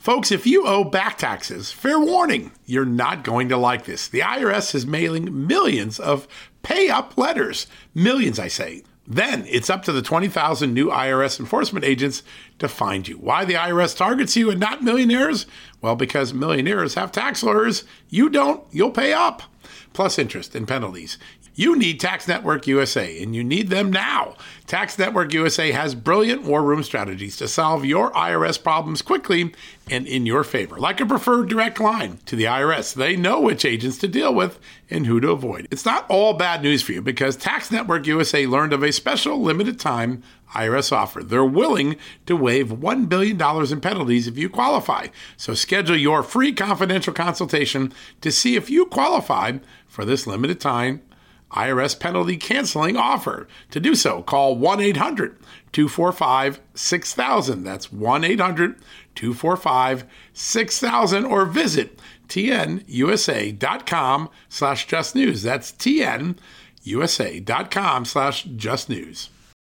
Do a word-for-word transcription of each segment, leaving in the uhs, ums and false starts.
Folks, if you owe back taxes, fair warning, you're not going to like this. The I R S is mailing millions of pay-up letters. Millions, I say. Then it's up to the twenty thousand new I R S enforcement agents to find you. Why the I R S targets you and not millionaires? Well, because millionaires have tax lawyers. You don't, you'll pay up. Plus interest and penalties. You need Tax Network U S A, and you need them now. Tax Network U S A has brilliant war room strategies to solve your I R S problems quickly and in your favor. Like a preferred direct line to the I R S. They know which agents to deal with and who to avoid. It's not all bad news for you because Tax Network U S A learned of a special limited time I R S offer. They're willing to waive one billion dollars in penalties if you qualify. So schedule your free confidential consultation to see if you qualify for this limited time I R S penalty canceling offer. To do so, call one eight hundred two four five six thousand. That's one eight hundred two four five six thousand or visit tnusa.com slash just news. That's tnusa.com slash just news.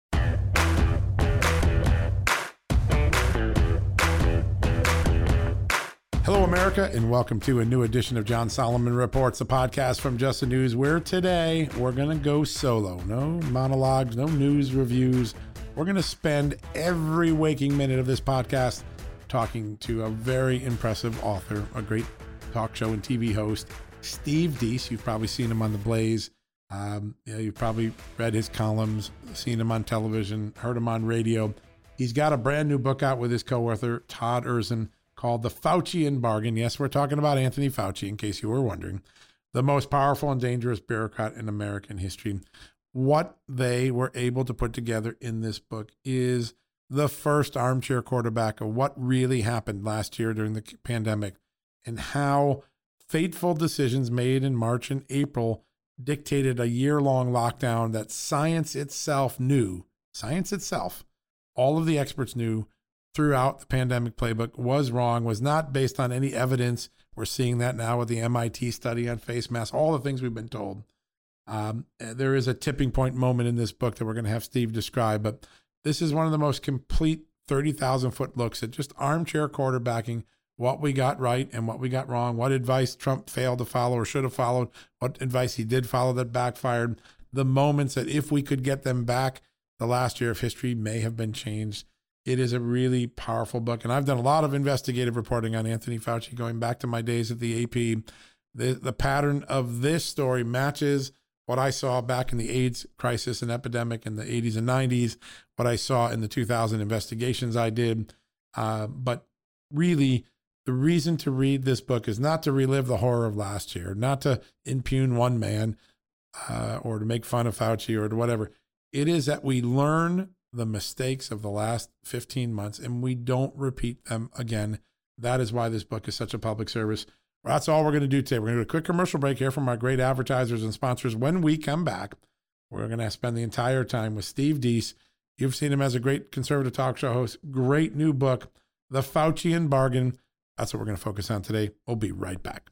Hello, America, and welcome to a new edition of John Solomon Reports, a podcast from Just the News, where today we're going to go solo. No monologues, no news reviews. We're going to spend every waking minute of this podcast talking to a very impressive author, a great talk show and T V host, Steve Deace. You've probably seen him on The Blaze. Um, you know, you've probably read his columns, seen him on television, heard him on radio. He's got a brand new book out with his co-author, Todd Erzin, called The Faucian Bargain. Yes, we're talking about Anthony Fauci, in case you were wondering. The most powerful and dangerous bureaucrat in American history. What they were able to put together in this book is the first armchair quarterback of what really happened last year during the pandemic and how fateful decisions made in March and April dictated a year-long lockdown that science itself knew, science itself, all of the experts knew throughout the pandemic playbook was wrong, was not based on any evidence. We're seeing that now with the M I T study on face masks, all the things we've been told. Um, there is a tipping point moment in this book that we're going to have Steve describe, but this is one of the most complete thirty thousand foot looks at just armchair quarterbacking, what we got right and what we got wrong, what advice Trump failed to follow or should have followed, what advice he did follow that backfired, the moments that if we could get them back, the last year of history may have been changed. It is a really powerful book, and I've done a lot of investigative reporting on Anthony Fauci going back to my days at the A P. The, the pattern of this story matches what I saw back in the AIDS crisis and epidemic in the eighties and nineties, what I saw in the two thousand investigations I did. Uh, but really, the reason to read this book is not to relive the horror of last year, not to impugn one man uh, or to make fun of Fauci or whatever. It is that we learn the mistakes of the last fifteen months, and we don't repeat them again. That is why this book is such a public service. Well, that's all we're going to do today. We're going to do a quick commercial break here from our great advertisers and sponsors. When we come back, we're going to spend the entire time with Steve Deace. You've seen him as a great conservative talk show host. Great new book, The Faucian Bargain. That's what we're going to focus on today. We'll be right back.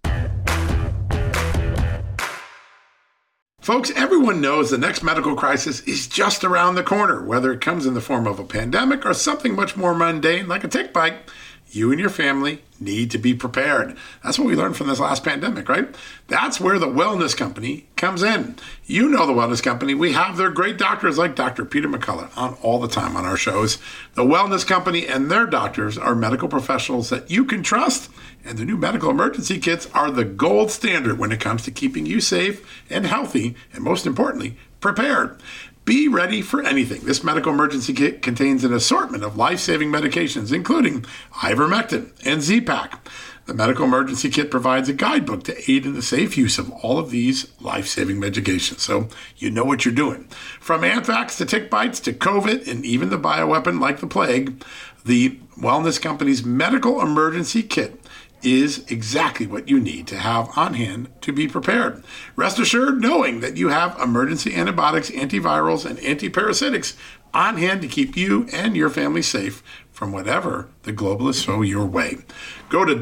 Folks, everyone knows the next medical crisis is just around the corner, whether it comes in the form of a pandemic or something much more mundane like a tick bite. You and your family need to be prepared. That's what we learned from this last pandemic, right? That's where the Wellness Company comes in. You know the Wellness Company. We have their great doctors like Doctor Peter McCullough on all the time on our shows. The Wellness Company and their doctors are medical professionals that you can trust, and the new medical emergency kits are the gold standard when it comes to keeping you safe and healthy, and most importantly, prepared. Be ready for anything. This medical emergency kit contains an assortment of life-saving medications, including ivermectin and Z-Pak. The medical emergency kit provides a guidebook to aid in the safe use of all of these life-saving medications, so you know what you're doing. From anthrax to tick bites to COVID and even the bioweapon like the plague, the Wellness Company's medical emergency kit is exactly what you need to have on hand to be prepared. Rest assured knowing that you have emergency antibiotics, antivirals, and antiparasitics on hand to keep you and your family safe from whatever the globalists throw your way. Go to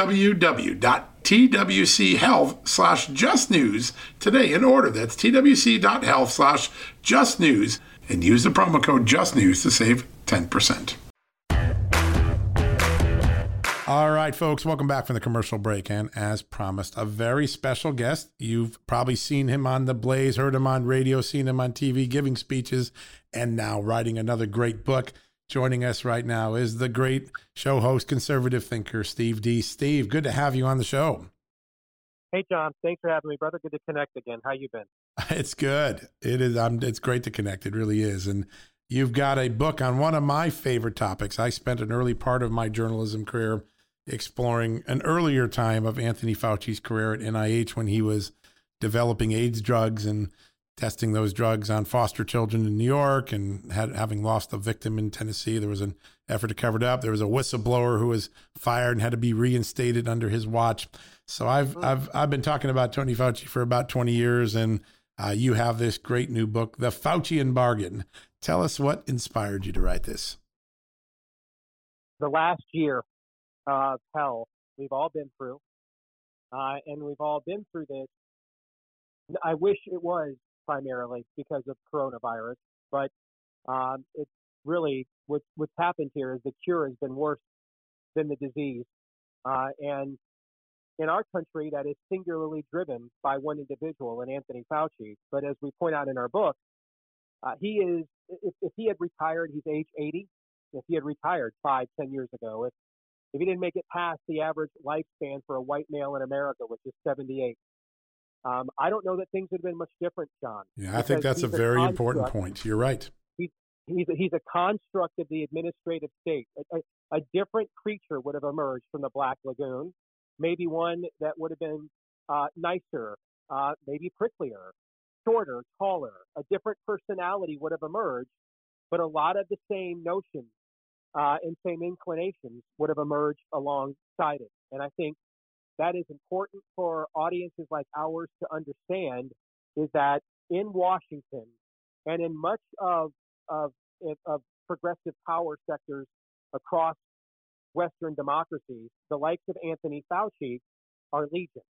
www.twchealth slash just news today and order. That's twc.health slash just news and use the promo code just news to save ten percent. All right, folks, welcome back from the commercial break. And as promised, a very special guest. You've probably seen him on The Blaze, heard him on radio, seen him on T V, giving speeches, and now writing another great book. Joining us right now is the great show host, conservative thinker, Steve Deace. Steve, good to have you on the show. Hey, John. Thanks for having me, brother. Good to connect again. How you been? It's good. It is. I'm, it's great to connect. It really is. And you've got a book on one of my favorite topics. I spent an early part of my journalism career exploring an earlier time of Anthony Fauci's career at N I H when he was developing AIDS drugs and testing those drugs on foster children in New York, and had, having lost a victim in Tennessee. There was an effort to cover it up. There was a whistleblower who was fired and had to be reinstated under his watch. So I've I've I've been talking about Tony Fauci for about twenty years, and uh, you have this great new book, The Faucian Bargain. Tell us what inspired you to write this. The last year of hell we've all been through, uh, and we've all been through this. I wish it was primarily because of coronavirus, but um, it's really what, what's happened here is the cure has been worse than the disease, uh, and in our country that is singularly driven by one individual, in Anthony Fauci. But as we point out in our book, uh, he is if, if he had retired, he's age eighty. If he had retired five, ten years ago, if if he didn't make it past the average lifespan for a white male in America, which is seventy-eight. Um, I don't know that things would have been much different, John. Yeah, I think that's a very a important point. You're right. He, he's, a, he's a construct of the administrative state. A, a, a different creature would have emerged from the Black Lagoon, maybe one that would have been uh, nicer, uh, maybe pricklier, shorter, taller. A different personality would have emerged, but a lot of the same notions uh, and same inclinations would have emerged alongside it. And I think that is important for audiences like ours to understand, is that in Washington and in much of, of, of progressive power sectors across Western democracies, the likes of Anthony Fauci are legion.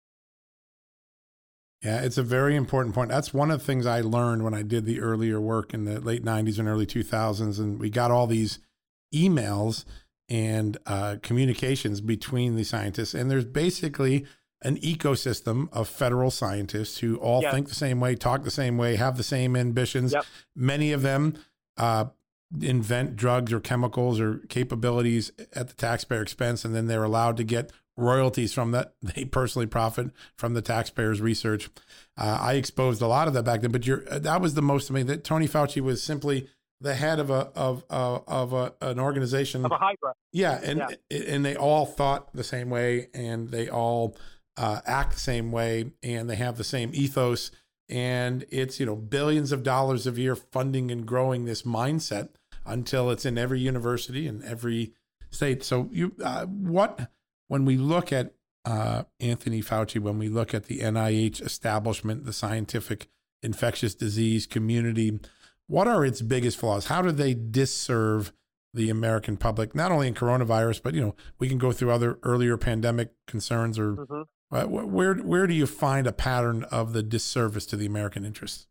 Yeah, it's a very important point. That's one of the things I learned when I did the earlier work in the late nineties and early two thousands. And we got all these emails and uh, communications between the scientists. And there's basically an ecosystem of federal scientists who all yep. think the same way, talk the same way, have the same ambitions. Yep. Many of them uh, invent drugs or chemicals or capabilities at the taxpayer expense, and then they're allowed to get royalties from that. They personally profit from the taxpayers' research. Uh, I exposed a lot of that back then, but you're, that was the most amazing, that Tony Fauci was simply the head of a of uh, of a, an organization of a hydra. Yeah, and yeah. and they all thought the same way, and they all uh, act the same way, and they have the same ethos. And it's, you know, billions of dollars a year funding and growing this mindset until it's in every university and every state. So you, uh, what when we look at uh, Anthony Fauci, when we look at the N I H establishment, the scientific infectious disease community, what are its biggest flaws? How do they disserve the American public, not only in coronavirus, but, you know, we can go through other earlier pandemic concerns, or mm-hmm. uh, where where do you find a pattern of the disservice to the American interest?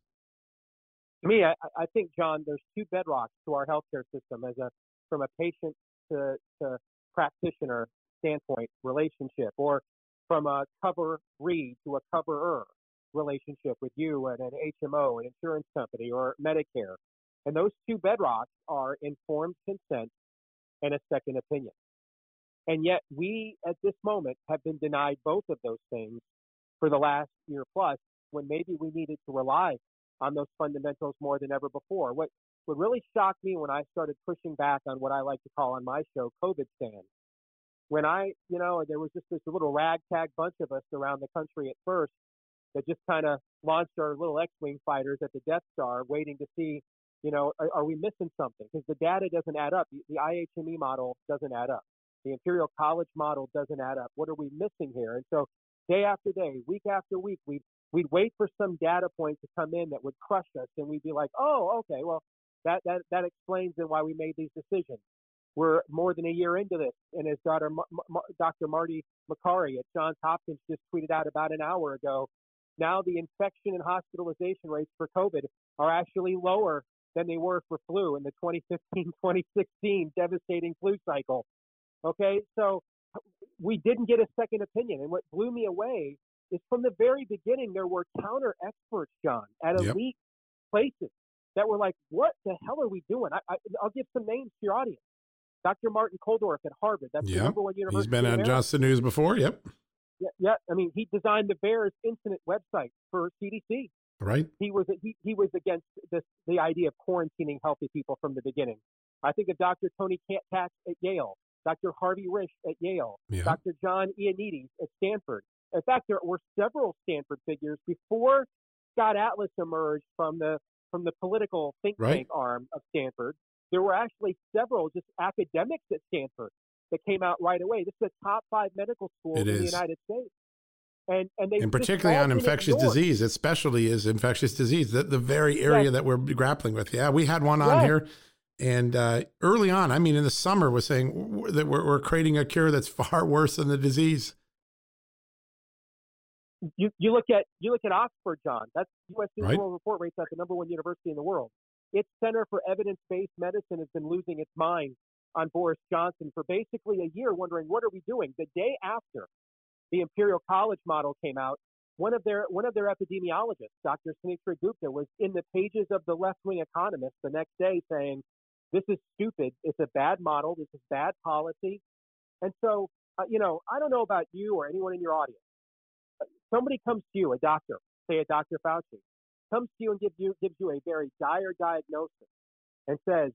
To me, I, I think, John, there's two bedrocks to our healthcare system as a from a patient to, to practitioner standpoint relationship, or from a coveree to a coverer relationship with you and an H M O, an insurance company, or Medicare. And those two bedrocks are informed consent and a second opinion. And yet we, at this moment, have been denied both of those things for the last year plus, when maybe we needed to rely on those fundamentals more than ever before. What what really shocked me when I started pushing back on what I like to call on my show COVID stand, when I, you know, there was just this little ragtag bunch of us around the country at first that just kind of launched our little X-Wing fighters at the Death Star, waiting to see, you know, are, are we missing something? Because the data doesn't add up. The, the I H M E model doesn't add up. The Imperial College model doesn't add up. What are we missing here? And so day after day, week after week, we'd, we'd wait for some data point to come in that would crush us. And we'd be like, oh, okay, well, that, that, that explains then why we made these decisions. We're more than a year into this. And as Doctor Doctor Marty Makary at Johns Hopkins just tweeted out about an hour ago, now the infection and hospitalization rates for COVID are actually lower than they were for flu in the twenty fifteen twenty sixteen devastating flu cycle. Okay, so we didn't get a second opinion. And what blew me away is from the very beginning, there were counter experts, John, at Yep. elite places that were like, what the hell are we doing? I, I, I'll give some names to your audience. Doctor Martin Kulldorff at Harvard. That's Yep. the number one university. He's been in on America. Just the News before. Yep. Yeah, yeah. I mean, he designed the VAERS incident website for C D C. Right. He was he, he was against this, the idea of quarantining healthy people from the beginning. I think of Doctor Tony Katz at Yale, Doctor Harvey Risch at Yale, Yeah. Doctor John Ioannidis at Stanford. In fact, there were several Stanford figures before Scott Atlas emerged from the from the political think Right. tank arm of Stanford. There were actually several just academics at Stanford that came out right away. This is a top five medical school It in the is. United States. And, and they And just particularly all on been infectious ignored. disease, its specialty is infectious disease, the, the very area Yes. that we're grappling with. Yeah, we had one on Yes. here. And uh, early on, I mean, in the summer, was saying w- that we're, we're creating a cure that's far worse than the disease. You, you look at you look at Oxford, John. That's U S News Right. World Report rates that the number one university in the world. Its Center for Evidence-Based Medicine has been losing its mind on Boris Johnson for basically a year, wondering what are we doing. The day after the Imperial College model came out, one of their one of their epidemiologists, Doctor Sunetra Gupta, was in the pages of the left-wing Economist the next day saying, "This is stupid. It's a bad model. This is bad policy." And so, uh, you know, I don't know about you or anyone in your audience. Somebody comes to you, a doctor, say a Doctor Fauci, comes to you and gives you gives you a very dire diagnosis and says,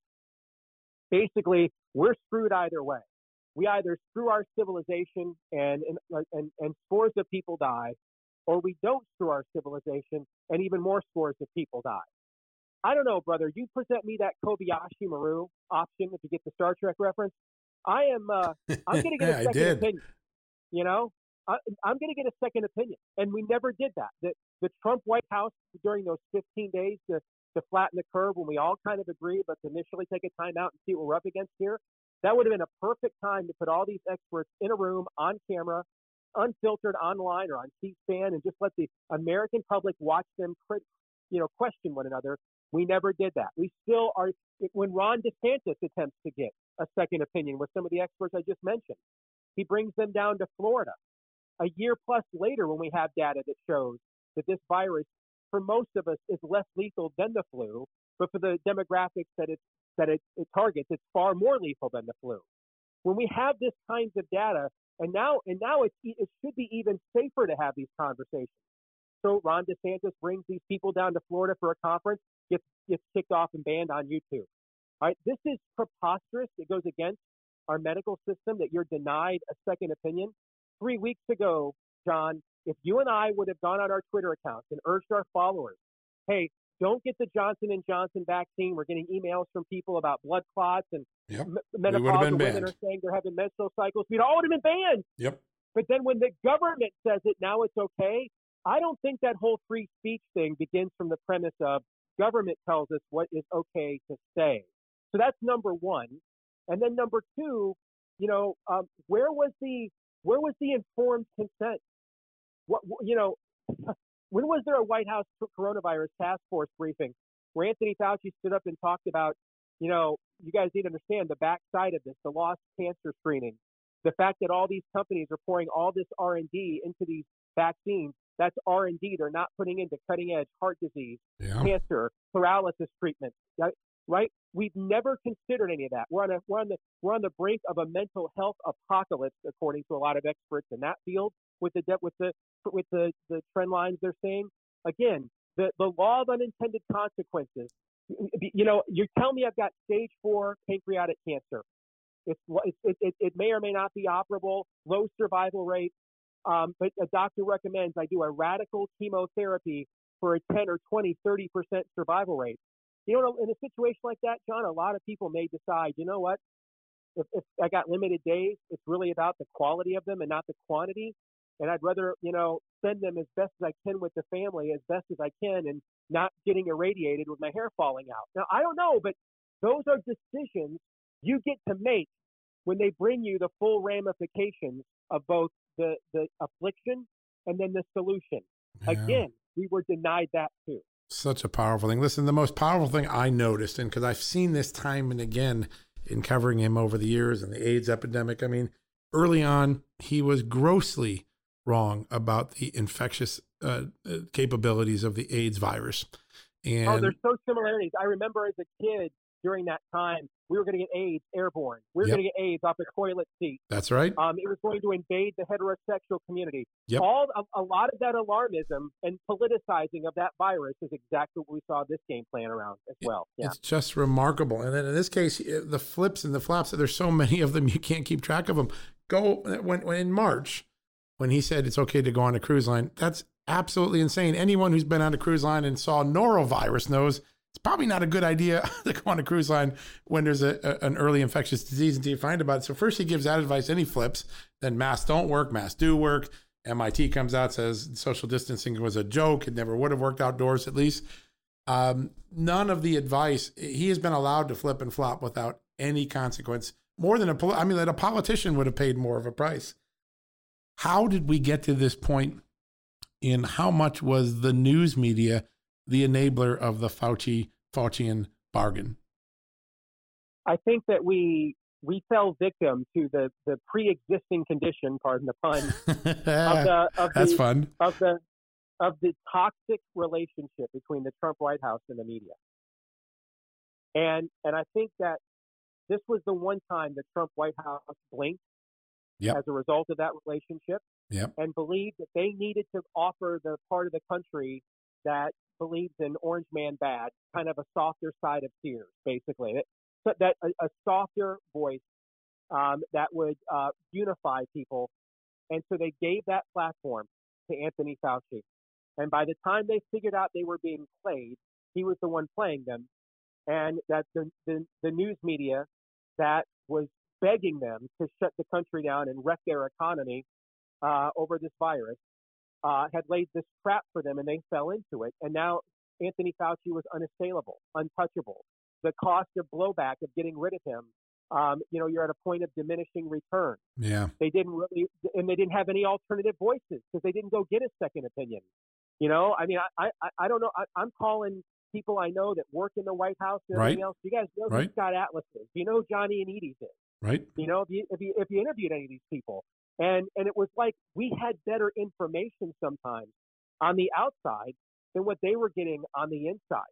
basically, we're screwed either way. We either screw our civilization and and and, and scores of people die, or we don't screw our civilization and even more scores of people die. I don't know, brother. You present me that Kobayashi Maru option if you get the Star Trek reference. I am. Uh, I'm going to get Yeah, a I second did. opinion. You know, I, I'm going to get a second opinion, and we never did that. The, the Trump White House during those fifteen days to to flatten the curve when we all kind of agreed, but to initially take a time out and see what we're up against here. That would have been a perfect time to put all these experts in a room on camera, unfiltered online or on C-SPAN, and just let the American public watch them, you know, question one another. We never did that. We still are. When Ron DeSantis attempts to get a second opinion with some of the experts I just mentioned, he brings them down to Florida. A year plus later, when we have data that shows that this virus, for most of us, is less lethal than the flu, but for the demographics that it that it, it targets, it's far more lethal than the flu. When we have this kinds of data, and now and now it, it should be even safer to have these conversations. So Ron DeSantis brings these people down to Florida for a conference, gets gets kicked off and banned on YouTube. All right, this is preposterous. It goes against our medical system that you're denied a second opinion. Three weeks ago, John, if you and I would have gone on our Twitter accounts and urged our followers, hey, don't get the Johnson and Johnson vaccine. We're getting emails from people about blood clots and Yep. m- been menopausal women banned. are saying they're having menstrual cycles. We'd all would have been banned. Yep. But then when the government says it, now it's okay. I don't think that whole free speech thing begins from the premise of government tells us what is okay to say. So that's number one. And then number two, you know, um, where was the where was the informed consent? What you know, when was there a White House coronavirus task force briefing where Anthony Fauci stood up and talked about, you know, you guys need to understand the backside of this, the lost cancer screening, the fact that all these companies are pouring all this R and D into these vaccines. That's R and D. They're not putting into cutting edge heart disease, Yeah. cancer, paralysis treatment. Right? Right? We've never considered any of that. We're on a we're on the we're on the brink of a mental health apocalypse, according to a lot of experts in that field. With the with the with the, the trend lines they're saying, again, the the law of unintended consequences. You know, you're telling me I've got stage four pancreatic cancer. It's it it, it may or may not be operable, low survival rate. Um, but a doctor recommends I do a radical chemotherapy for a ten or twenty, thirty percent survival rate. You know, in a situation like that, John, a lot of people may decide, you know what, if, if I got limited days, it's really about the quality of them and not the quantity. And I'd rather, you know, spend them as best as I can with the family, as best as I can, and not getting irradiated with my hair falling out. Now, I don't know, but those are decisions you get to make when they bring you the full ramifications of both the, the affliction and then the solution. Yeah. Again, we were denied that too. Such a powerful thing. Listen, the most powerful thing I noticed, and because I've seen this time and again in covering him over the years and the AIDS epidemic, I mean, early on, he was grossly wrong about the infectious uh, capabilities of the AIDS virus. And oh, there's so similarities. I remember as a kid during that time, we were going to get AIDS airborne. We were Yep. going to get AIDS off the toilet seat. That's right. Um, it was going to invade the heterosexual community. Yep. All a, a lot of that alarmism and politicizing of that virus is exactly what we saw this game playing around as well. Yeah. It's just remarkable. And then in this case, the flips and the flaps, there's so many of them, you can't keep track of them. Go when, when in March, when he said it's okay to go on a cruise line, that's absolutely insane. Anyone who's been on a cruise line and saw norovirus knows it's probably not a good idea to go on a cruise line when there's a, a an early infectious disease until you find about it. So first he gives that advice, then he flips. Then masks don't work, masks do work. M I T comes out, says social distancing was a joke. It never would have worked outdoors, at least. Um, none of the advice, he has been allowed to flip and flop without any consequence. More than a, I mean, that a politician would have paid more of a price. How did we get to this point in how much was the news media the enabler of the Fauci Faucian bargain? I think that we we fell victim to the, the pre-existing condition, pardon the pun, of the of That's the, fun. of the of the toxic relationship between the Trump White House and the media. And and I think that this was the one time the Trump White House blinked Yep. as a result of that relationship Yep. and believed that they needed to offer the part of the country that believes in Orange Man bad, kind of a softer side of Sears, basically. That, that a, a softer voice um, that would uh, unify people. And so they gave that platform to Anthony Fauci. And by the time they figured out they were being played, he was the one playing them. And that the, the, the news media that was begging them to shut the country down and wreck their economy uh, over this virus uh, had laid this trap for them, and they fell into it. And now Anthony Fauci was unassailable, untouchable. The cost of blowback of getting rid of him, um, you know, you're at a point of diminishing return. Yeah. They didn't really, and they didn't have any alternative voices because they didn't go get a second opinion. You know, I mean, I, I, I don't know. I, I'm calling people I know that work in the White House and everything Right. else. You guys know Right. who Scott Atlas is. You know who Johnny Anides is. Right. You know, if you, if you if you interviewed any of these people, and and it was like we had better information sometimes on the outside than what they were getting on the inside,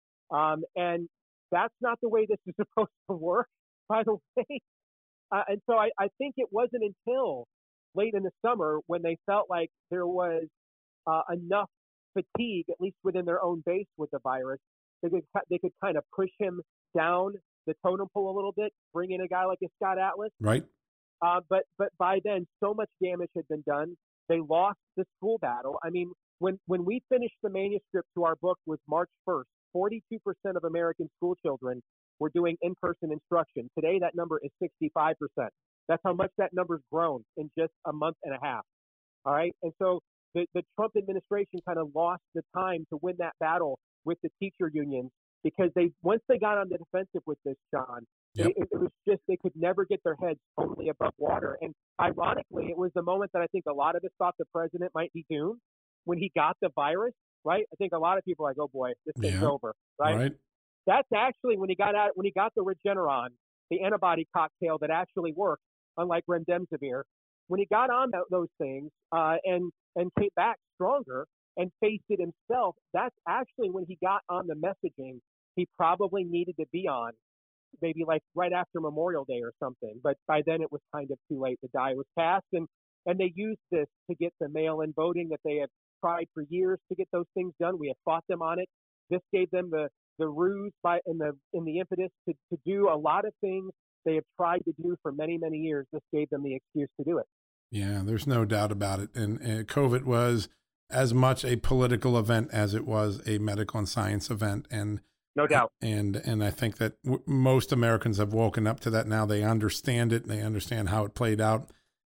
um, and that's not the way this is supposed to work, by the way. Uh, and so I, I think it wasn't until late in the summer when they felt like there was uh, enough fatigue, at least within their own base with the virus, they could they could kind of push him down the totem pole a little bit, bring in a guy like a Scott Atlas. Right. Uh, but but by then, so much damage had been done. They lost the school battle. I mean, when when we finished the manuscript to our book was March first, forty-two percent of American school children were doing in-person instruction. Today, that number is sixty-five percent. That's how much that number's grown in just a month and a half. All right. And so the, the Trump administration kind of lost the time to win that battle with the teacher unions, because they once they got on the defensive with this, John, Yep. it, it was just they could never get their heads totally above water. And ironically, it was the moment that I think a lot of us thought the president might be doomed when he got the virus, right? I think a lot of people are like, oh boy, this thing's Yeah. over, right? Right. That's actually when he got out when he got the Regeneron, the antibody cocktail that actually worked, unlike remdesivir. When he got on th- those things uh, and and came back stronger and faced it himself, that's actually when he got on the messaging he probably needed to be on, maybe like right after Memorial Day or something. But by then it was kind of too late. The die was cast, and and they used this to get the mail-in voting that they have tried for years to get those things done. We have fought them on it. This gave them the the ruse by in the in the impetus to, to do a lot of things they have tried to do for many, many years. This gave them the excuse to do it. Yeah, there's no doubt about it. And, and COVID was as much a political event as it was a medical and science event. And no doubt. And and I think that w- most Americans have woken up to that now. They understand it. And they understand how it played out.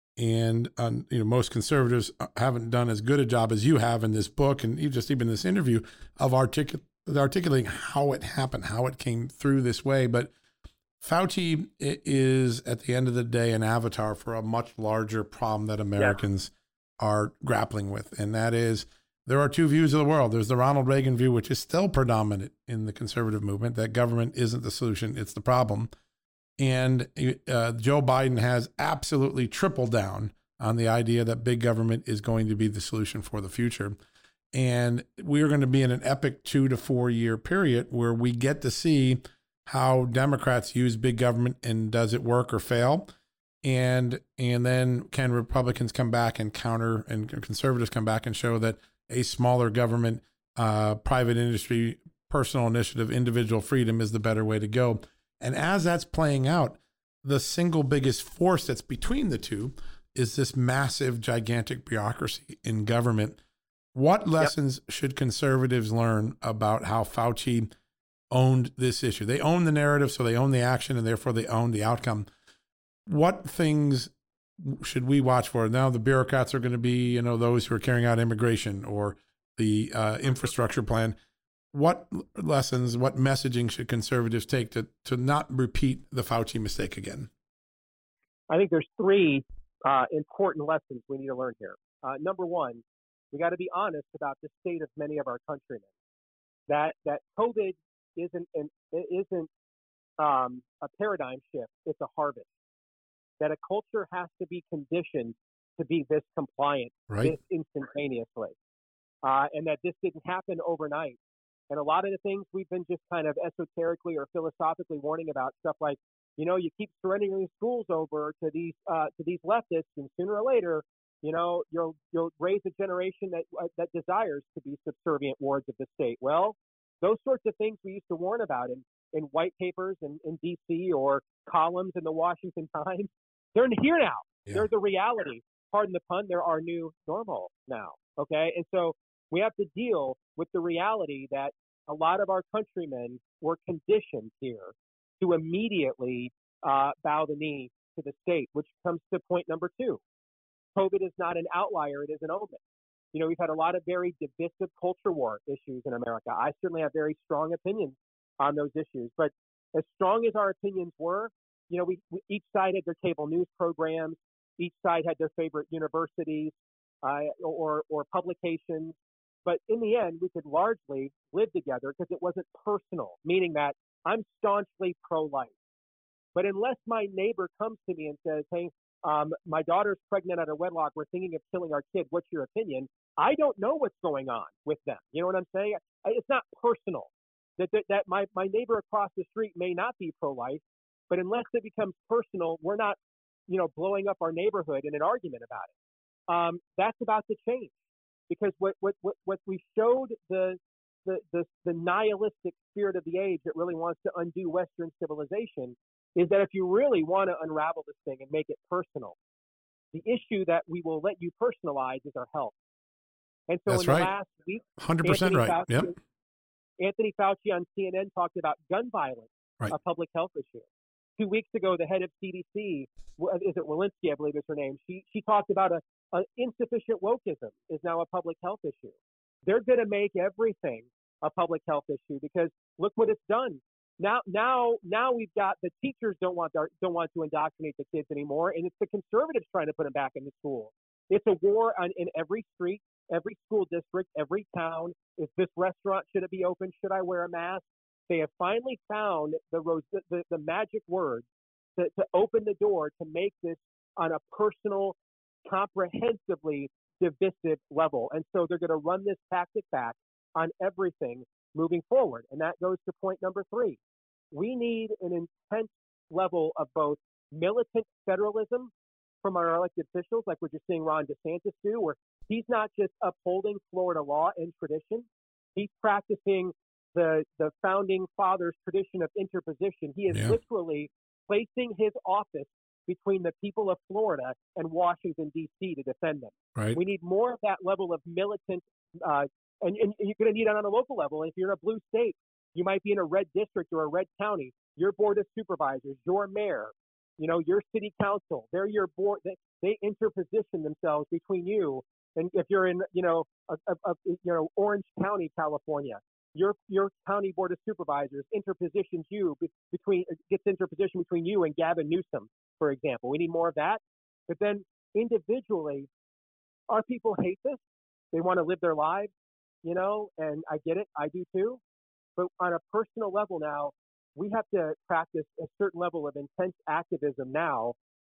And um, you know, most conservatives haven't done as good a job as you have in this book, and you just even this interview of artic- articulating how it happened, how it came through this way. But Fauci is, at the end of the day, an avatar for a much larger problem that Americans yeah. are grappling with. And that is, there are two views of the world. There's the Ronald Reagan view, which is still predominant in the conservative movement, that government isn't the solution, it's the problem. And uh, Joe Biden has absolutely tripled down on the idea that big government is going to be the solution for the future. And we are going to be in an epic two to four year period where we get to see how Democrats use big government and does it work or fail. And and then can Republicans come back and counter, and conservatives come back and show that a smaller government, uh, private industry, personal initiative, individual freedom is the better way to go. And as that's playing out, the single biggest force that's between the two is this massive, gigantic bureaucracy in government. What lessons yep. should conservatives learn about how Fauci owned this issue? They own the narrative, so they own the action, and therefore they own the outcome. What things should we watch for? Now the bureaucrats are going to be, you know, those who are carrying out immigration or the uh, infrastructure plan. What lessons, what messaging should conservatives take to, to not repeat the Fauci mistake again? I think there's three uh, important lessons we need to learn here. Uh, number one, we got to be honest about the state of many of our countrymen. That that COVID isn't an, it isn't um, a paradigm shift; it's a harvest. That a culture has to be conditioned to be this compliant, right. this instantaneously, uh, and that this didn't happen overnight. And a lot of the things we've been just kind of esoterically or philosophically warning about, stuff like, you know, you keep surrendering schools over to these uh, to these leftists, and sooner or later, you know, you'll you'll raise a generation that uh, that desires to be subservient wards of the state. Well, those sorts of things we used to warn about in, in white papers in, in D C or columns in the Washington Times. They're here now. Yeah. They're the reality. Pardon the pun. They're our new normal now. Okay. And so we have to deal with the reality that a lot of our countrymen were conditioned here to immediately uh, bow the knee to the state, which comes to point number two. COVID is not an outlier. It is an omen. You know, we've had a lot of very divisive culture war issues in America. I certainly have very strong opinions on those issues. But as strong as our opinions were, you know, we, we each side had their cable news programs. Each side had their favorite universities uh, or or publications. But in the end, we could largely live together because it wasn't personal, meaning that I'm staunchly pro-life. But unless my neighbor comes to me and says, hey, um, my daughter's pregnant out of wedlock, we're thinking of killing our kid, what's your opinion? I don't know what's going on with them. You know what I'm saying? It's not personal. That, that, that my, my neighbor across the street may not be pro-life, but unless it becomes personal, we're not, you know, blowing up our neighborhood in an argument about it. Um, that's about to change. Because what, what, what, what we showed the, the, the, the nihilistic spirit of the age that really wants to undo Western civilization is that if you really want to unravel this thing and make it personal, the issue that we will let you personalize is our health. And so That's in the right. last week, one hundred percent Anthony right. Fauci, Yep. Anthony Fauci on C N N talked about gun violence, right. a public health issue. Two weeks ago, the head of C D C, is it Walensky, I believe is her name, she, she talked about a Uh, insufficient wokeism is now a public health issue. They're going to make everything a public health issue because look what it's done. Now, now, now we've got the teachers don't want their, don't want to indoctrinate the kids anymore, and it's the conservatives trying to put them back in the school. It's a war on in every street, every school district, every town. Is this restaurant, should it be open? Should I wear a mask? They have finally found the the, the, the magic word to, to open the door to make this on a personal, comprehensively divisive level. And so they're going to run this tactic back on everything moving forward. And that goes to point number three. We need an intense level of both militant federalism from our elected officials, like what you're seeing Ron DeSantis do, where he's not just upholding Florida law and tradition, he's practicing the, the founding fathers' tradition of interposition. He is yeah. literally placing his office between the people of Florida and Washington, D C to defend them. Right. We need more of that level of militant, uh, and, and you're going to need it on a local level. If you're in a blue state, you might be in a red district or a red county. Your board of supervisors, your mayor, you know, your city council, they're your board. They, they interposition themselves between you. And if you're in, you know, a, a, a, you know, Orange County, California, your your county board of supervisors interpositions you be, between gets interposition between you and Gavin Newsom, for example. We need more of that. But then individually, our people hate this. They want to live their lives, you know, and I get it. I do too. But on a personal level now, we have to practice a certain level of intense activism now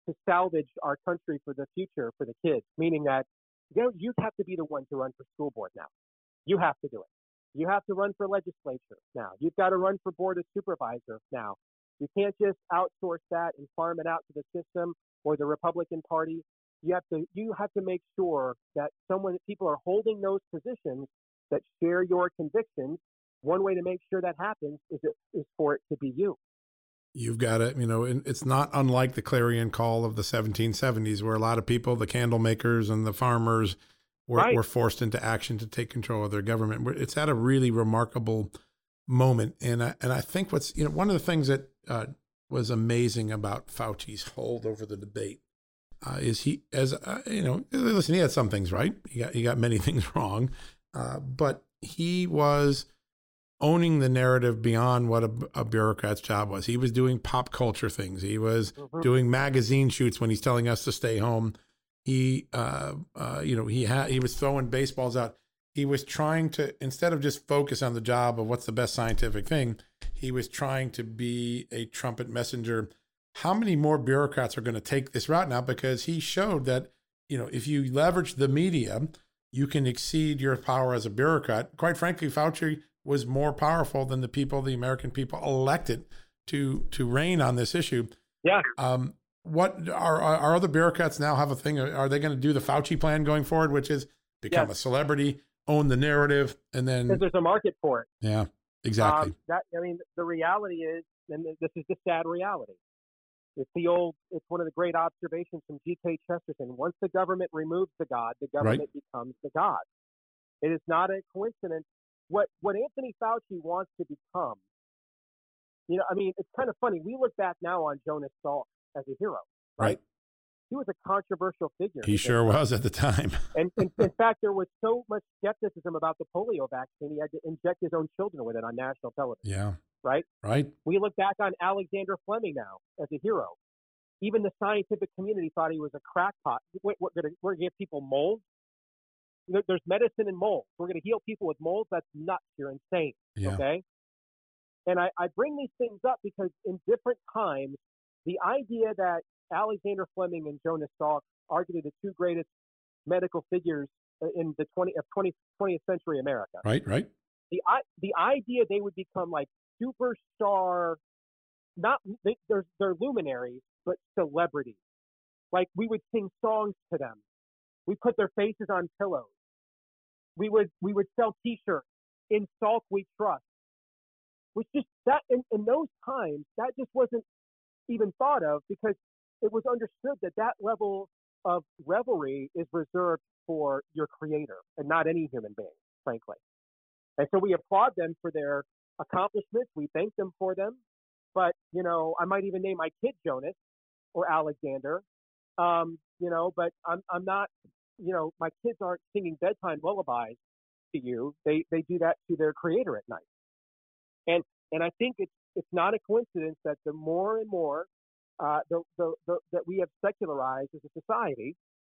to salvage our country for the future, for the kids, meaning that you know, you have to be the one to run for school board now. You have to do it. You have to run for legislature now. You've got to run for board of supervisor now. You can't just outsource that and farm it out to the system or the Republican Party. You have to you have to make sure that someone that people are holding those positions that share your convictions. One way to make sure that happens is it, is for it to be you. You've got to, you know, it's not unlike the clarion call of the seventeen seventies, where a lot of people, the candle makers and the farmers, were, right. were forced into action to take control of their government. It's at a really remarkable moment. And I, and I think what's, you know, one of the things that uh, was amazing about Fauci's hold over the debate uh, is he, as uh, you know, listen, he had some things right. He got, he got many things wrong, uh, but he was owning the narrative beyond what a, a bureaucrat's job was. He was doing pop culture things. He was mm-hmm. doing magazine shoots when he's telling us to stay home. He, uh, uh, you know, he had, he was throwing baseballs out. He was trying to, instead of just focus on the job of what's the best scientific thing, he was trying to be a trumpet messenger. How many more bureaucrats are going to take this route now? Because he showed that, you know, if you leverage the media, you can exceed your power as a bureaucrat. Quite frankly, Fauci was more powerful than the people, the American people elected to, to reign on this issue. Yeah. Um, What are our other bureaucrats now have a thing? Are they going to do the Fauci plan going forward, which is become yes. a celebrity, own the narrative, and then because there's a market for it? Yeah, exactly. Um, that I mean, the reality is, and this is the sad reality. It's the old. It's one of the great observations from G K Chesterton. Once the government removes the God, the government right. becomes the God. It is not a coincidence. What what Anthony Fauci wants to become. You know, I mean, it's kind of funny. We look back now on Jonas Salk as a hero, right? right? He was a controversial figure. He sure was at the time. and, and in fact, there was so much skepticism about the polio vaccine, he had to inject his own children with it on national television. Yeah. Right? Right. We look back on Alexander Fleming now as a hero. Even the scientific community thought he was a crackpot. Wait, we're going to give people mold? There's medicine in mold. We're going to heal people with mold? That's nuts. You're insane. Yeah. Okay? And I, I bring these things up because in different times, the idea that Alexander Fleming and Jonas Salk, arguably the two greatest medical figures in the twentieth, twentieth century America. Right, right. The the idea they would become like superstar, not they, they're they're luminaries, but celebrities. Like we would sing songs to them. We put their faces on pillows. We would we would sell T-shirts. In Salk we trust. Which just that in, in those times that just wasn't even thought of because it was understood that that level of revelry is reserved for your creator and not any human being, frankly. And so we applaud them for their accomplishments. We thank them for them. But, you know, I might even name my kid Jonas or Alexander, um, you know, but I'm, I'm not, you know, my kids aren't singing bedtime lullabies to you. They, they do that to their creator at night. And, and I think it's, it's not a coincidence that the more and more uh, the, the, the, that we have secularized as a society,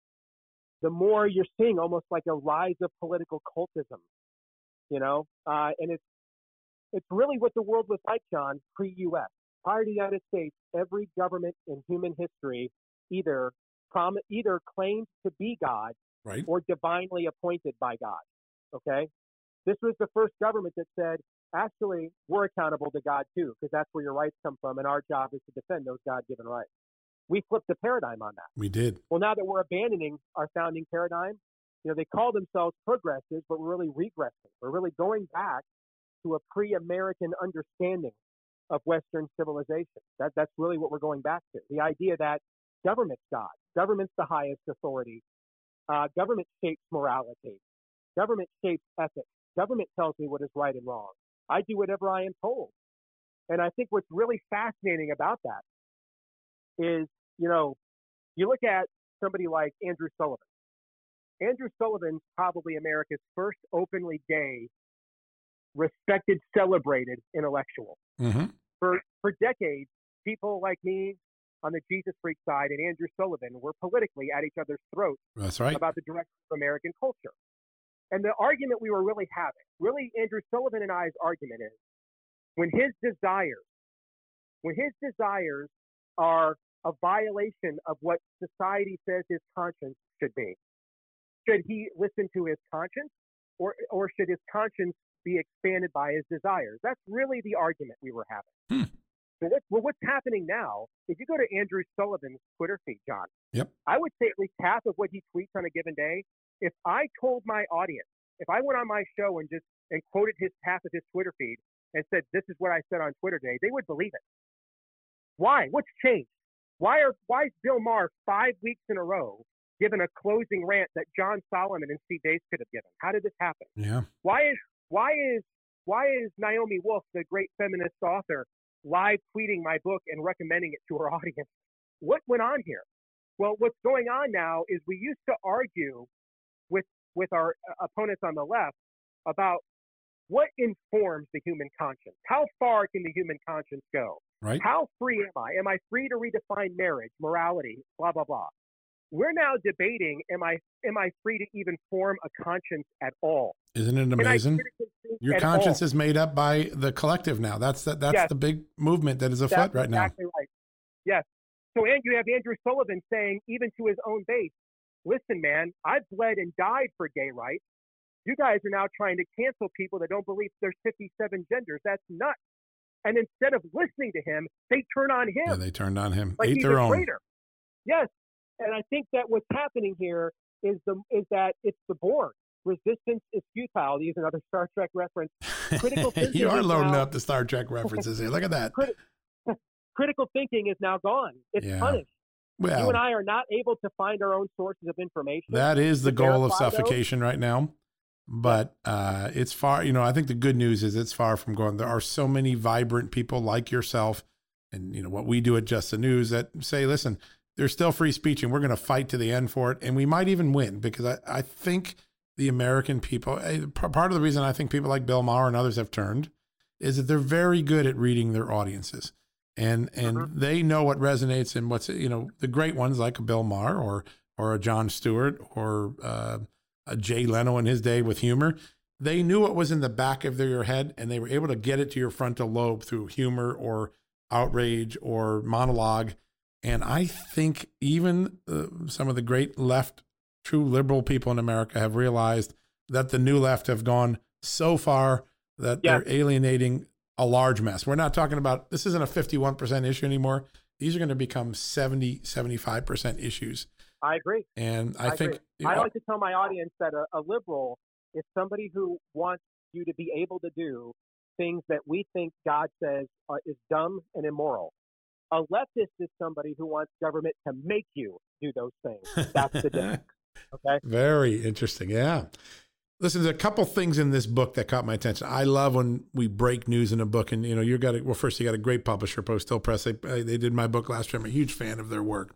the more you're seeing almost like a rise of political cultism, you know, uh, and it's it's really what the world was like, John, pre-U S. Prior to the United States, every government in human history either prom- either claimed to be God right. or divinely appointed by God. Okay, this was the first government that said, actually, we're accountable to God too, because that's where your rights come from, and our job is to defend those God-given rights. We flipped the paradigm on that. We did. Well, now that we're abandoning our founding paradigm, you know, they call themselves progressives, but we're really regressing. We're really going back to a pre-American understanding of Western civilization. That, that's really what we're going back to. The idea that government's God, government's the highest authority, uh, government shapes morality, government shapes ethics, government tells me what is right and wrong. I do whatever I am told. And I think what's really fascinating about that is, you know, you look at somebody like Andrew Sullivan. Andrew Sullivan's probably America's first openly gay, respected, celebrated intellectual. Mm-hmm. For for decades, people like me on the Jesus freak side and Andrew Sullivan were politically at each other's throats That's right. about the direction of American culture. And the argument we were really having, really Andrew Sullivan and I's argument is, when his desires, when his desires are a violation of what society says his conscience should be? Should he listen to his conscience, or or should his conscience be expanded by his desires? That's really the argument we were having. Hmm. So what, well, what's happening now, if you go to Andrew Sullivan's Twitter feed, John, Yep. I would say at least half of what he tweets on a given day, if I told my audience, if I went on my show and just and quoted his half of his Twitter feed and said, this is what I said on Twitter today, they would believe it. Why? What's changed? Why are why is Bill Maher five weeks in a row given a closing rant that John Solomon and Steve Deace could have given? How did this happen? Yeah. Why is why is why is Naomi Wolf, the great feminist author, live tweeting my book and recommending it to her audience? What went on here? Well, what's going on now is we used to argue with with our opponents on the left about what informs the human conscience. How far can the human conscience go? Right. How free am I? Am I free to redefine marriage, morality, blah, blah, blah? We're now debating, am I am I free to even form a conscience at all? Isn't it amazing? Your conscience all? is made up by the collective now. That's the, that's yes. the big movement that is afoot that's right exactly now. Right. Yes. So and you have Andrew Sullivan saying, even to his own base, listen, man, I've bled and died for gay rights. You guys are now trying to cancel people that don't believe there's fifty-seven genders. That's nuts. And instead of listening to him, they turn on him. Yeah, they turned on him. Like Ate he's their a own. traitor. Yes. And I think that what's happening here is the is that it's the Borg. Resistance is futile. To use another Star Trek reference. Critical thinking You are is loading now, up the Star Trek references here. Look at that. Criti- critical thinking is now gone. It's Yeah. punished. Well, you and I are not able to find our own sources of information. that is the goal of suffocation those. right now. But uh, it's far, you know, I think the good news is it's far from going. There are so many vibrant people like yourself and, you know, what we do at Just the News that say, listen, there's still free speech and we're going to fight to the end for it. And we might even win because I, I think the American people, part of the reason I think people like Bill Maher and others have turned is that they're very good at reading their audiences. And and mm-hmm. they know what resonates and what's, you know, the great ones like a Bill Maher or or a Jon Stewart or uh, a Jay Leno in his day with humor. They knew what was in the back of their head and they were able to get it to your frontal lobe through humor or outrage or monologue. And I think even uh, some of the great left, true liberal people in America have realized that the new left have gone so far that yeah. they're alienating a large mass. We're not talking about, this isn't a fifty-one percent issue anymore. These are going to become seventy, seventy-five percent issues. I agree. And I, I think... You know, I like to tell my audience that a, a liberal is somebody who wants you to be able to do things that we think God says uh, is dumb and immoral. A leftist is somebody who wants government to make you do those things. That's the difference. Okay. Very interesting. Yeah. Listen, there's a couple things in this book that caught my attention. I love when we break news in a book, and you know, you got a, well, first you got a great publisher, Post Hill Press. They they did my book last year. I'm a huge fan of their work,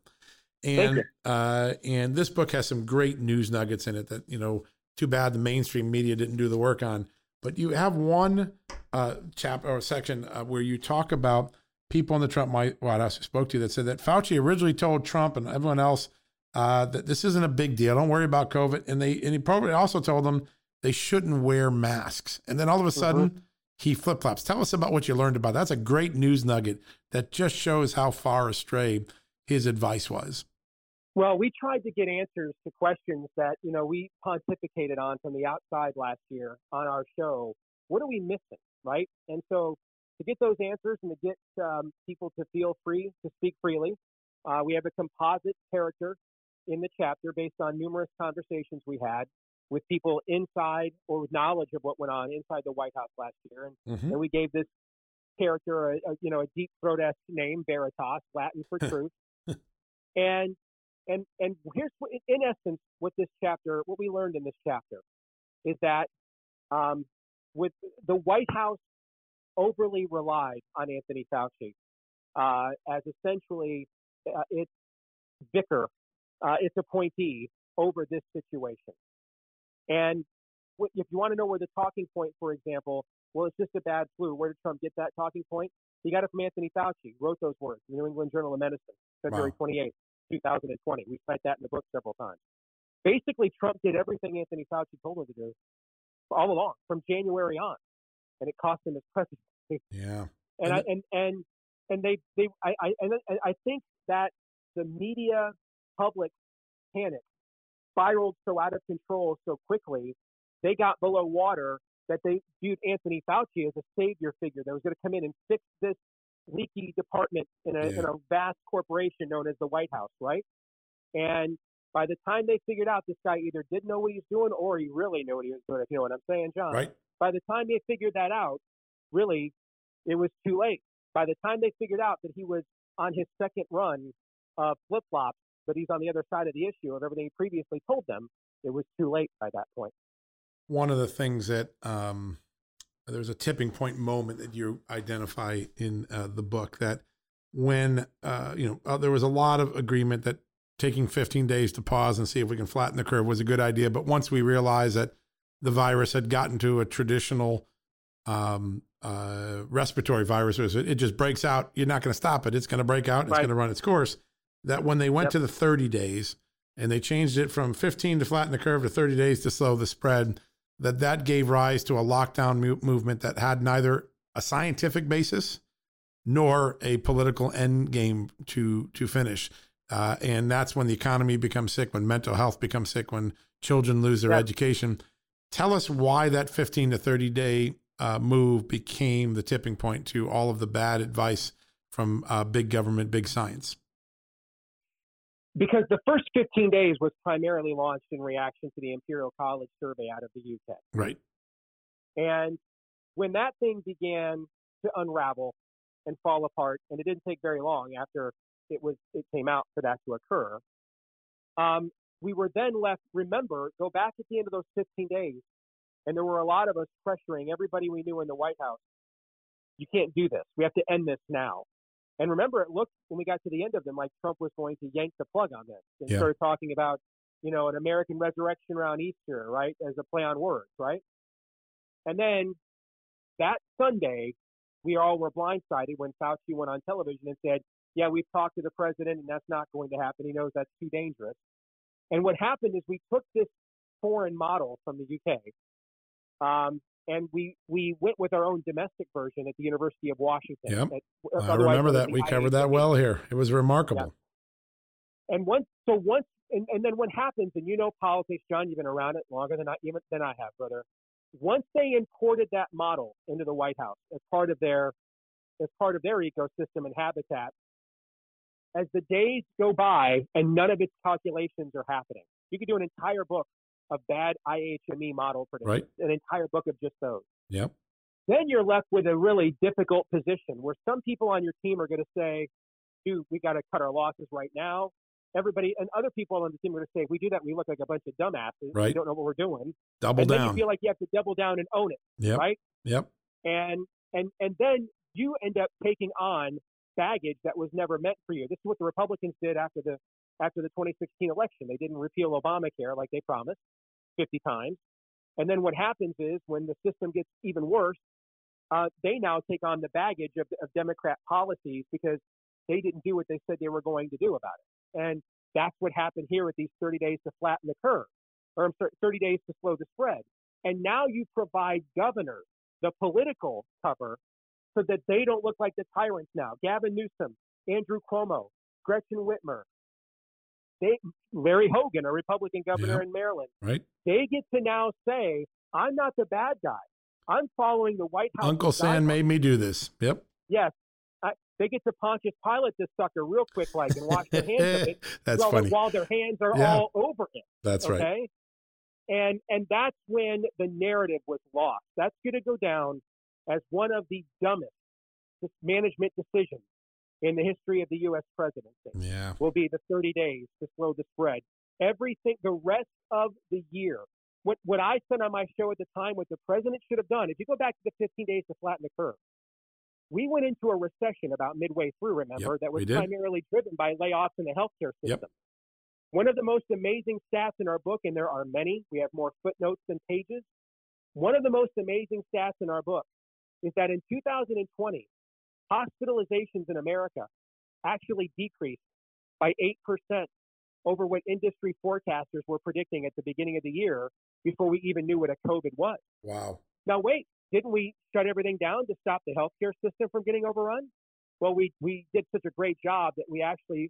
and uh, and this book has some great news nuggets in it that, you know, too bad the mainstream media didn't do the work on. But you have one uh, chapter or section uh, where you talk about people in the Trump White House who spoke to you that said that Fauci originally told Trump and everyone else uh, that this isn't a big deal. Don't worry about COVID. And they and he probably also told them they shouldn't wear masks. And then all of a sudden, mm-hmm. he flip-flops. Tell us about what you learned about that. That's a great news nugget that just shows how far astray his advice was. Well, we tried to get answers to questions that, you know, we pontificated on from the outside last year on our show. What are we missing, right? And so to get those answers and to get um, people to feel free to speak freely, uh, we have a composite character in the chapter based on numerous conversations we had with people inside or with knowledge of what went on inside the White House last year. And, mm-hmm. and we gave this character, a, a, you know, a deep throat-esque name, Veritas, Latin for truth. and and and here's what, in essence, what this chapter, what we learned in this chapter is that um, with the White House overly relied on Anthony Fauci uh, as essentially uh, its vicar, uh, its appointee over this situation. And if you want to know where the talking point, for example, well, it's just a bad flu. Where did Trump get that talking point? He got it from Anthony Fauci, wrote those words in the New England Journal of Medicine, February twenty-eighth, twenty twenty. We cite that in the book several times. Basically, Trump did everything Anthony Fauci told him to do all along, from January on, and it cost him his presidency. Yeah. And I and and and they they I I and I think that the media public panic spiraled so out of control so quickly, they got below water that they viewed Anthony Fauci as a savior figure that was going to come in and fix this leaky department in a, Yeah. in a vast corporation known as the White House, right? And by the time they figured out this guy either didn't know what he was doing or he really knew what he was doing, if you know what I'm saying, John. Right. By the time they figured that out, really, it was too late. By the time they figured out that he was on his second run of flip-flops, but he's on the other side of the issue of everything he previously told them, it was too late by that point. One of the things that um, there's a tipping point moment that you identify in uh, the book that when, uh, you know, uh, there was a lot of agreement that taking fifteen days to pause and see if we can flatten the curve was a good idea. But once we realized that the virus had gotten to a traditional um, uh, respiratory virus, it just breaks out. You're not going to stop it. It's going to break out and Right. it's going to run its course. That when they went Yep. to the thirty days and they changed it from fifteen to flatten the curve to thirty days to slow the spread, that that gave rise to a lockdown mu- movement that had neither a scientific basis nor a political end game to, to finish. Uh, and that's when the economy becomes sick, when mental health becomes sick, when children lose their Yep. education. Tell us why that fifteen to thirty day uh, move became the tipping point to all of the bad advice from uh, big government, big science. Because the first fifteen days was primarily launched in reaction to the Imperial College survey out of the U K. Right. And when that thing began to unravel and fall apart, and it didn't take very long after it was it came out for that to occur, um, we were then left, remember, go back at the end of those fifteen days, and there were a lot of us pressuring everybody we knew in the White House. You can't do this. We have to end this now. And remember, it looked, when we got to the end of them, like Trump was going to yank the plug on this and Yeah. started talking about, you know, an American resurrection around Easter, right, as a play on words, right? And then that Sunday, we all were blindsided when Fauci went on television and said, yeah, we've talked to the president and that's not going to happen. He knows that's too dangerous. And what happened is we took this foreign model from the U K, um, and we, we went with our own domestic version at the University of Washington. Yep. At, I remember that. We covered that well here. It was remarkable. Yeah. And once, so once, and, and then what happens, and you know politics, John, you've been around it longer than I, even than I have, brother. Once they imported that model into the White House as part of their, as part of their ecosystem and habitat, as the days go by and none of its calculations are happening, you could do an entire book of bad I H M E model predictions, Right. an entire book of just those. Yep. Then you're left with a really difficult position where some people on your team are going to say, dude, we got to cut our losses right now. Everybody and other people on the team are going to say, if we do that, we look like a bunch of dumbasses. Right. We don't know what we're doing. Double and then down. you feel like you have to double down and own it, Yep. right? Yep. And and and then you end up taking on baggage that was never meant for you. This is what the Republicans did after the after the twenty sixteen election. They didn't repeal Obamacare like they promised fifty times. And then what happens is when the system gets even worse, uh, they now take on the baggage of, of Democrat policies because they didn't do what they said they were going to do about it. And that's what happened here with these thirty days to flatten the curve, or I'm sorry, thirty days to slow the spread. And now you provide governors the political cover so that they don't look like the tyrants now. Gavin Newsom, Andrew Cuomo, Gretchen Whitmer, they, Larry Hogan, a Republican governor Yep. in Maryland, Right. they get to now say, I'm not the bad guy. I'm following the White House. Uncle Sam guidelines." made me do this. Yep. Yes. I, they get to Pontius Pilate this sucker real quick, like, and wash their hands of it That's while, funny. while their hands are Yeah. all over it. That's okay? right. And and that's when the narrative was lost. That's going to go down as one of the dumbest management decisions in the history of the U S presidency. Yeah. Will be the thirty days to slow the spread. Everything, the rest of the year, what what I said on my show at the time, what the president should have done, if you go back to the fifteen days to flatten the curve, we went into a recession about midway through, remember, Yep, that was we did. primarily driven by layoffs in the healthcare system. Yep. One of the most amazing stats in our book, and there are many, we have more footnotes than pages. One of the most amazing stats in our book is that in two thousand twenty, hospitalizations in America actually decreased by eight percent over what industry forecasters were predicting at the beginning of the year before we even knew what a COVID was. Wow. Now, wait, didn't we shut everything down to stop the healthcare system from getting overrun? Well, we, we did such a great job that we actually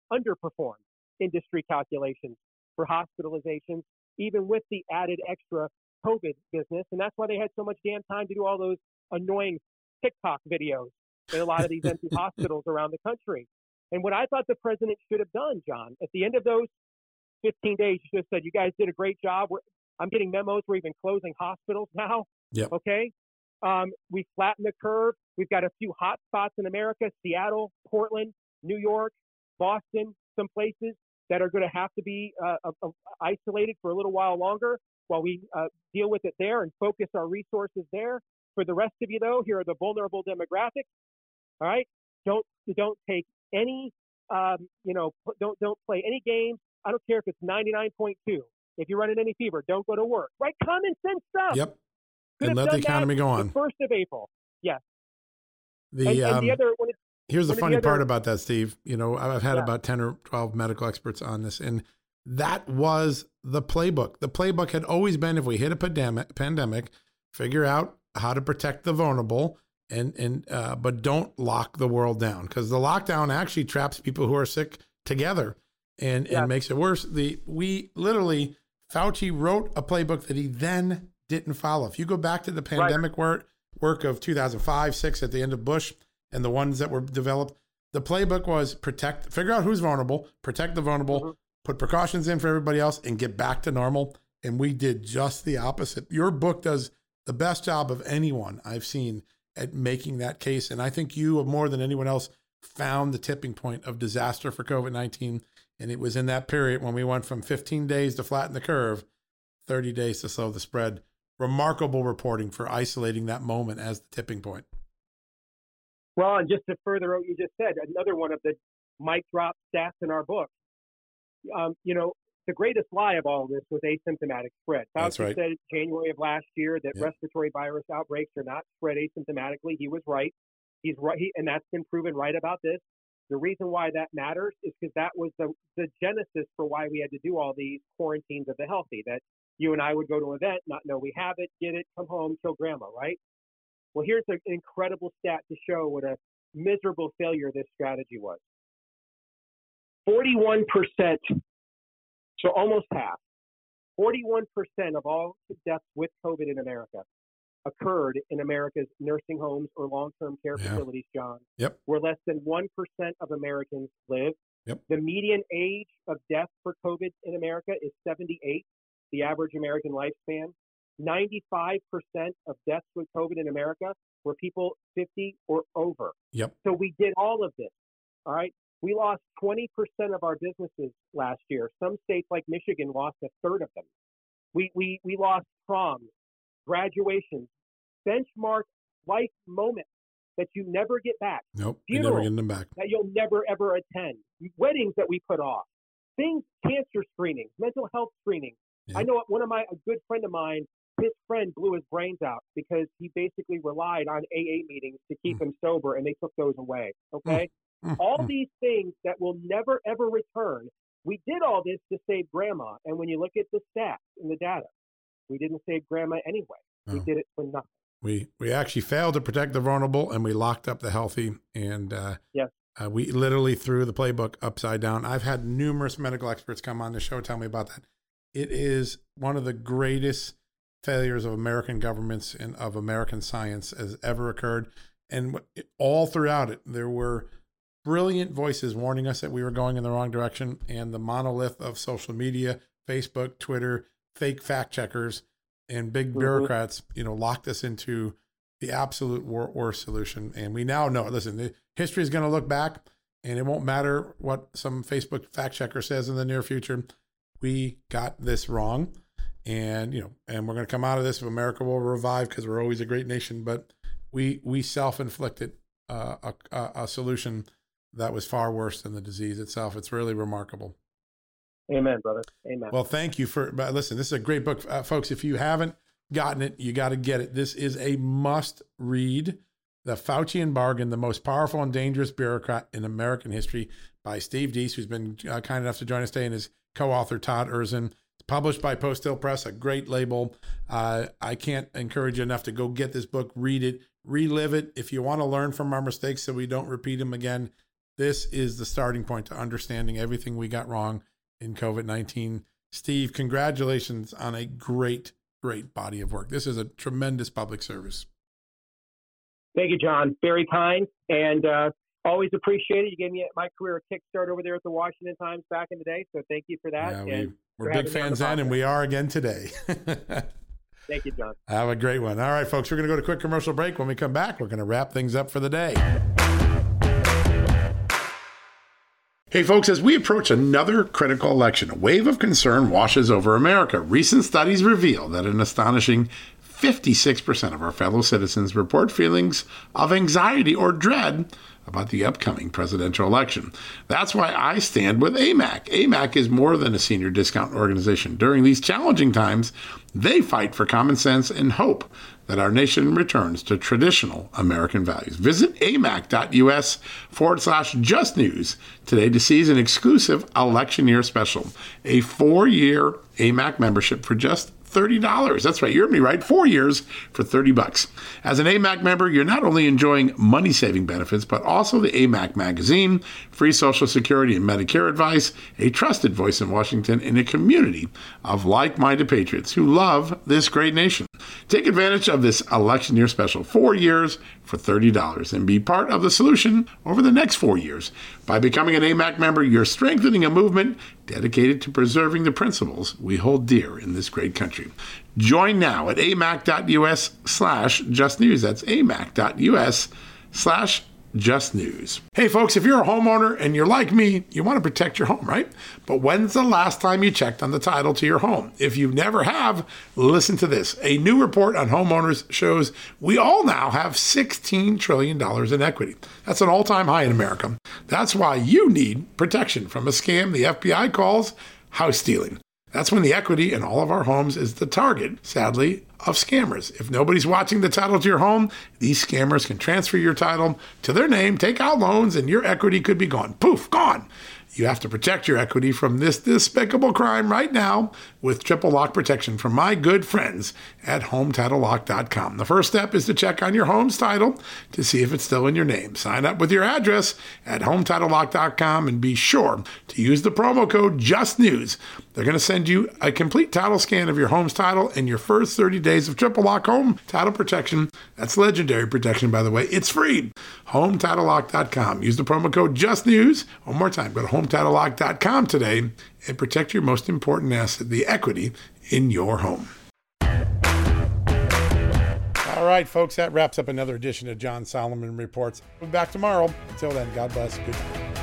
underperformed industry calculations for hospitalizations, even with the added extra COVID business. And that's why they had so much damn time to do all those annoying TikTok videos in a lot of these empty hospitals around the country. And what I thought the president should have done, John, at the end of those fifteen days, you just said, you guys did a great job. We're, I'm getting memos. We're even closing hospitals now. Yep. Okay. Um, we flattened the curve. We've got a few hot spots in America, Seattle, Portland, New York, Boston, some places that are going to have to be uh, uh, isolated for a little while longer while we uh, deal with it there and focus our resources there. For the rest of you, though, here are the vulnerable demographics. All right. Don't, don't take any, um, you know, don't, don't play any games. I don't care if it's ninety-nine point two. If you're running any fever, don't go to work. Right? Common sense stuff. Yep. Could and let the economy go on. The first of April. Yes. The, and, and um, the other, when it, here's the when funny the other, part about that, Steve. You know, I've had yeah. about ten or twelve medical experts on this, and that was the playbook. The playbook had always been, if we hit a pandemic, pandemic, figure out how to protect the vulnerable, and and uh, but don't lock the world down, because the lockdown actually traps people who are sick together and yeah. and makes it worse. The we literally Fauci wrote a playbook that he then didn't follow. If you go back to the pandemic right. work work of two thousand five, six at the end of Bush and the ones that were developed, the playbook was protect, figure out who's vulnerable, protect the vulnerable, mm-hmm. put precautions in for everybody else, and get back to normal. And we did just the opposite. Your book does the best job of anyone I've seen at making that case. And I think you, more than anyone else, found the tipping point of disaster for COVID nineteen. And it was in that period when we went from fifteen days to flatten the curve, thirty days to slow the spread. Remarkable reporting for isolating that moment as the tipping point. Well, and just to further what you just said, another one of the mic drop stats in our book. Um, you know, the greatest lie of all of this was asymptomatic spread. That's Fauci right. said in January of last year that yep. respiratory virus outbreaks are not spread asymptomatically. He was right. He's right, he, and that's been proven right about this. The reason why that matters is because that was the, the genesis for why we had to do all these quarantines of the healthy, that you and I would go to an event, not know we have it, get it, come home, kill grandma, right? Well, here's an incredible stat to show what a miserable failure this strategy was. forty-one percent, so almost half, forty-one percent of all deaths with COVID in America occurred in America's nursing homes or long-term care yeah. facilities, John, yep. where less than one percent of Americans live. Yep. The median age of death for COVID in America is seventy-eight, the average American lifespan. ninety-five percent of deaths with COVID in America were people fifty or over. Yep. So we did all of this, all right? We lost twenty percent of our businesses last year. Some states like Michigan lost a third of them. We, we, we lost proms, graduations, benchmark life moments that you never get back. Nope, you're never getting them back. That you'll never, ever attend. Weddings that we put off. Things, cancer screenings, mental health screenings. Yep. I know one of my, a good friend of mine, his friend blew his brains out because he basically relied on A A meetings to keep mm. him sober, and they took those away, okay? Mm. All mm. these things that will never, ever return. We did all this to save grandma, and when you look at the stats and the data, we didn't save grandma anyway. No. We did it for nothing. We we actually failed to protect the vulnerable, and we locked up the healthy, and uh, yes. uh, we literally threw the playbook upside down. I've had numerous medical experts come on the show tell me about that. It is one of the greatest failures of American governments and of American science has ever occurred. And all throughout it, there were brilliant voices warning us that we were going in the wrong direction. And the monolith of social media, Facebook, Twitter, fake fact checkers, and big bureaucrats, mm-hmm. you know, locked us into the absolute worst solution. And we now know, listen, the history is going to look back, and it won't matter what some Facebook fact checker says in the near future. We got this wrong. And, you know, and we're going to come out of this. America will revive because we're always a great nation. But we we self-inflicted uh, a, a, a solution that was far worse than the disease itself. It's really remarkable. Amen, brother. Amen. Well, thank you for, but listen, this is a great book. Uh, folks, if you haven't gotten it, you got to get it. This is a must read. The Faucian Bargain, the most powerful and dangerous bureaucrat in American history, by Steve Deace, who's been uh, kind enough to join us today, and his co-author, Todd Erzin. Published by Post Hill Press, a great label. Uh, I can't encourage you enough to go get this book, read it, relive it. If you want to learn from our mistakes so we don't repeat them again, This is the starting point to understanding everything we got wrong in COVID nineteen. Steve, congratulations on a great, great body of work. This is a tremendous public service. Thank you, John. Very kind, and uh, always appreciate it. You gave me my career a kickstart over there at the Washington Times back in the day, so thank you for that. Yeah, we, and we're big fans then, and we are again today. Thank you, John. Have a great one. All right, folks, we're going to go to a quick commercial break. When we come back, we're going to wrap things up for the day. Hey, folks, as we approach another critical election, a wave of concern washes over America. Recent studies reveal that an astonishing fifty-six percent of our fellow citizens report feelings of anxiety or dread about the upcoming presidential election. That's why I stand with A M A C. A M A C is more than a senior discount organization. During these challenging times, they fight for common sense and hope that our nation returns to traditional American values. Visit amac.us forward slash just news today to seize an exclusive election year special, a four-year A M A C membership for just thirty dollars. That's right. You heard me right. Four years for thirty bucks. As an A M A C member, you're not only enjoying money-saving benefits, but also the A M A C magazine, free Social Security and Medicare advice, a trusted voice in Washington, and a community of like-minded patriots who love this great nation. Take advantage of this election year special, four years for thirty dollars, and be part of the solution over the next four years. By becoming an A M A C member, you're strengthening a movement dedicated to preserving the principles we hold dear in this great country. Join now at amac.us slash just news. That's amac.us slash just news. Hey folks, if you're a homeowner and you're like me, you want to protect your home, right? But when's the last time you checked on the title to your home? If you never have, listen to this. A new report on homeowners shows we all now have sixteen trillion dollars in equity. That's an all-time high in America. That's why you need protection from a scam the F B I calls house stealing. That's when the equity in all of our homes is the target, sadly, of scammers. If nobody's watching the title to your home, these scammers can transfer your title to their name, take out loans, and your equity could be gone. Poof, gone. You have to protect your equity from this despicable crime right now with triple lock protection from my good friends at home title lock dot com. The first step is to check on your home's title to see if it's still in your name. Sign up with your address at home title lock dot com and be sure to use the promo code JUSTNEWS. They're going to send you a complete title scan of your home's title and your first thirty days of triple lock home title protection. That's legendary protection, by the way. It's free. home title lock dot com. Use the promo code JUSTNEWS. One more time, go to home title lock dot com today and protect your most important asset, the equity in your home. All right, folks, that wraps up another edition of John Solomon Reports. We'll be back tomorrow. Until then, God bless. Good night.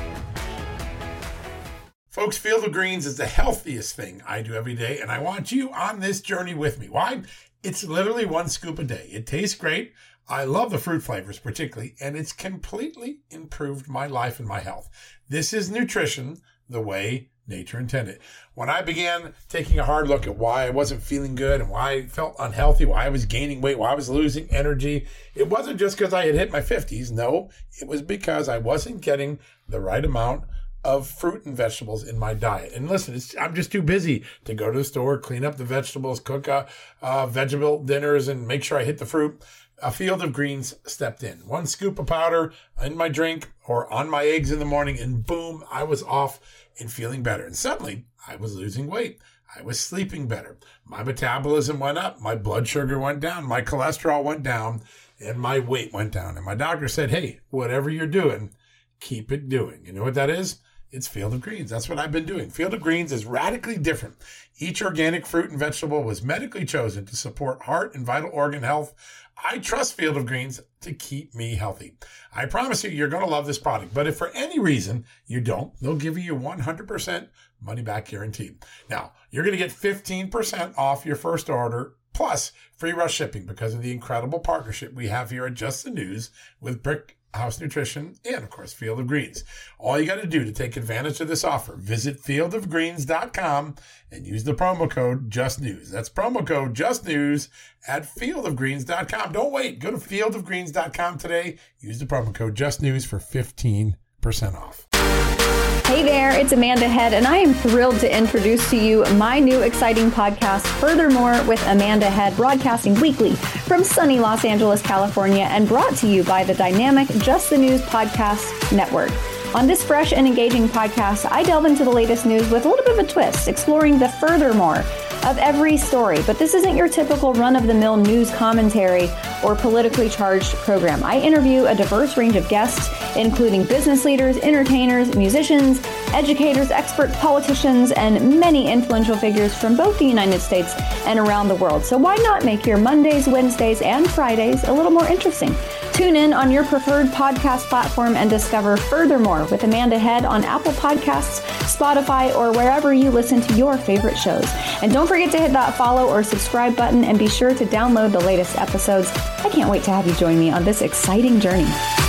Folks, Field of Greens is the healthiest thing I do every day, and I want you on this journey with me. Why? It's literally one scoop a day. It tastes great. I love the fruit flavors particularly, and it's completely improved my life and my health. This is nutrition the way nature intended. When I began taking a hard look at why I wasn't feeling good and why I felt unhealthy, why I was gaining weight, why I was losing energy, it wasn't just because I had hit my fifties. No, it was because I wasn't getting the right amount of fruit and vegetables in my diet. And listen, it's, I'm just too busy to go to the store, clean up the vegetables, cook uh, uh, vegetable dinners, and make sure I hit the fruit. A Field of Greens stepped in. One scoop of powder in my drink or on my eggs in the morning, and boom, I was off and feeling better. And suddenly, I was losing weight. I was sleeping better. My metabolism went up. My blood sugar went down. My cholesterol went down. And my weight went down. And my doctor said, hey, whatever you're doing, keep it doing. You know what that is? It's Field of Greens. That's what I've been doing. Field of Greens is radically different. Each organic fruit and vegetable was medically chosen to support heart and vital organ health. I trust Field of Greens to keep me healthy. I promise you, you're going to love this product. But if for any reason you don't, they'll give you one hundred percent money back guarantee. Now, you're going to get fifteen percent off your first order plus free rush shipping because of the incredible partnership we have here at Just the News with Brick House Nutrition, and of course, Field of Greens. All you got to do to take advantage of this offer, visit field of greens dot com and use the promo code JUSTNEWS. That's promo code JUSTNEWS at field of greens dot com. Don't wait. Go to field of greens dot com today. Use the promo code JUSTNEWS for fifteen percent off. Hey there, it's Amanda Head, and I am thrilled to introduce to you my new exciting podcast, Furthermore with Amanda Head, broadcasting weekly from sunny Los Angeles, California, and brought to you by the dynamic Just the News Podcast Network. On this fresh and engaging podcast, I delve into the latest news with a little bit of a twist, exploring the furthermore of every story. But this isn't your typical run-of-the-mill news commentary or politically charged program. I interview a diverse range of guests, including business leaders, entertainers, musicians, educators, experts, politicians, and many influential figures from both the United States and around the world. So why not make your Mondays, Wednesdays, and Fridays a little more interesting? Tune in on your preferred podcast platform and discover Furthermore with Amanda Head on Apple Podcasts, Spotify, or wherever you listen to your favorite shows. And don't forget to hit that follow or subscribe button and be sure to download the latest episodes. I can't wait to have you join me on this exciting journey.